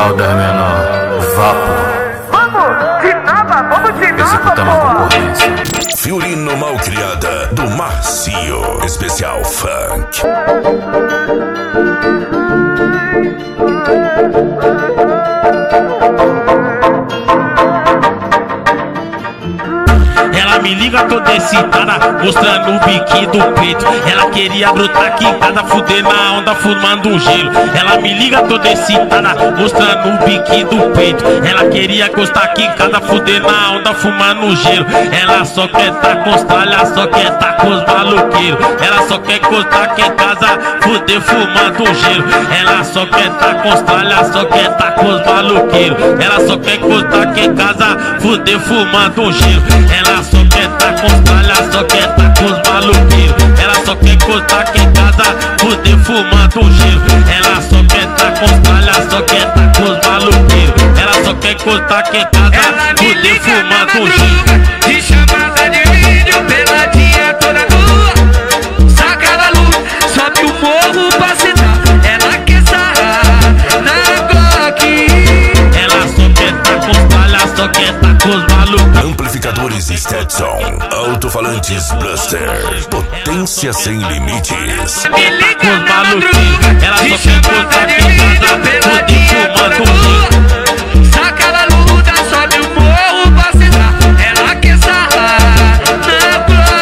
Moral das menor, Vapo. Vamos de nova, Executando a concorrência. Fiorino Malcriada do Marcio, especial funk. Ela me liga toda excitada, mostrando o biquinho do peito. Ela queria brotar aqui em casa, fuder na onda, fumando um gelo. Ela me liga toda excitada, mostrando o biquinho do peito. Ela queria gostar aqui em casa, fuder na onda, fumando um gelo. Ela só quer tá com os tralhas, só quer tá com os maloqueiros. Ela só quer gostar aqui em casa, fuder fumando um gelo. Ela só quer tá com os tralhas, só quer tá com os maloqueiros. Ela só quer gostar aqui em casa, fuder fumando um gelo. Ela só quer tá com os tralhas, só quer tá com os maloqueiros. Ela só quer gostar aqui em casa, fuder fumando um gelo. Ela só quer tá com os tralhas, só quer tá com os maloqueiros. Ela só quer gostar aqui em casa, fuder fumando um gelo. De chamada de vídeo, peladinha toda nua. Saca na luz, sobe o morro pra sentar. Ela quer sarrar na Glock. Ela só quer tá com os tralhas, só quer tá com os maloqueiros. Amplificadores Stetson, alto-falantes Blaster, potência sem limites. Me liga Com os na maloqueiros. madruga, Ela de só quer chamada gostar de aqui em vídeo, casa, fuder peladinha toda fumando um gelo. nua. Saca na luta, sobe o morro pra sentar. Ela quer sarrar na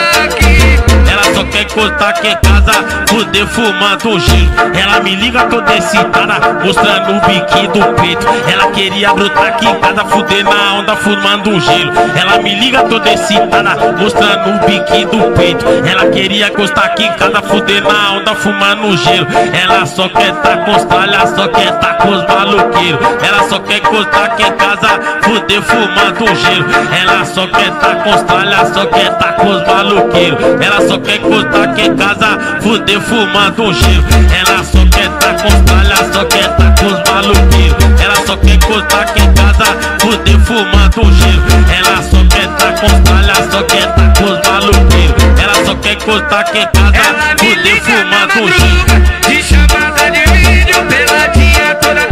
Glock. Ela só quer gostar aqui em casa, fuder fumando um gelo. Ela me liga toda excitada, mostrando o biquinho do peito. Ela queria brotar aqui em casa, fuder na onda, fumando um gelo. Ela me liga toda excitada, mostrando o biquinho do peito. Ela queria gostar aqui em casa, fuder na onda, fumando um gelo. Ela só quer tá com os tralhas, só quer tá com os maloqueiros. Ela só quer gostar aqui em casa, fuder fumando um gelo. Ela só quer tá com os tralhas, só quer tá com os maloqueiros. Ela só quer gostar aqui em casa, fuder fumando um gelo. Ela só quer tá com os tralhas, só quer tá com os maloqueiros. Ela só quer gostar aqui em casa, fuder fumando um gelo. Ela só quer tá com os tralhas, só quer tá com os maloqueiros. Ela só quer gostar aqui em casa, Ela me fuder liga na fumando um gelo. madruga, de chamada de vídeo, peladinha toda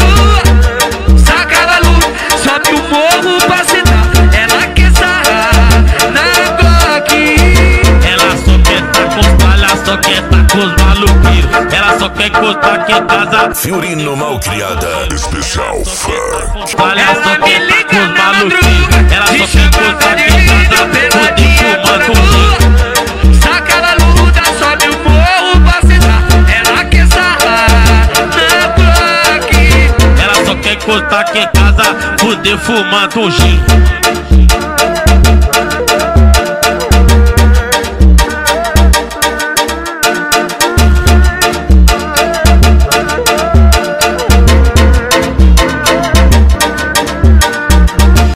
nua. Saca na luz, sobe o morro pra sentar. Ela quer sarrar na Glock. Ela só quer tá com os tralhas, só quer tá com os maloqueiros. Ela só quer gostar aqui em casa, Fiorino Malcriada, especial funk. tralhas, só Ela me quer tá com liga os na maloqueiros. madruga, Ela só de quer gostar chamada aqui de em vídeo, casa, fuder peladinha toda fumando um gelo. nua. Saca na luta, sobe o morro pra sentar. Ela quer sarrar na Glock. Ela só quer gostar aqui em casa, fuder fumando um gelo.